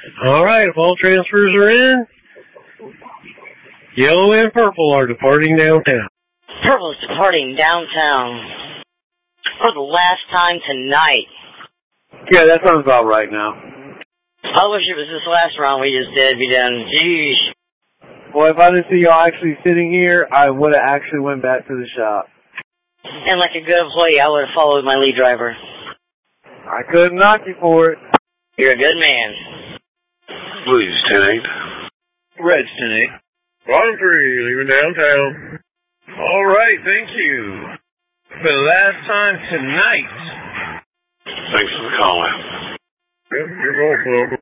All right, if all transfers are in, yellow and purple are departing downtown. Purple's departing downtown for the last time tonight. Yeah, that sounds about right now. I wish it was this last round we just did. Be done. Jeez. Well, if I didn't see y'all actually sitting here, I would have actually went back to the shop. And like a good employee, I would have followed my lead driver. I couldn't knock you for it. You're a good man. Blues 10-8. Reds 10-8. Bottom 3, leaving downtown. All right, thank you. For the last time tonight. Thanks for the call. Yep, you're welcome.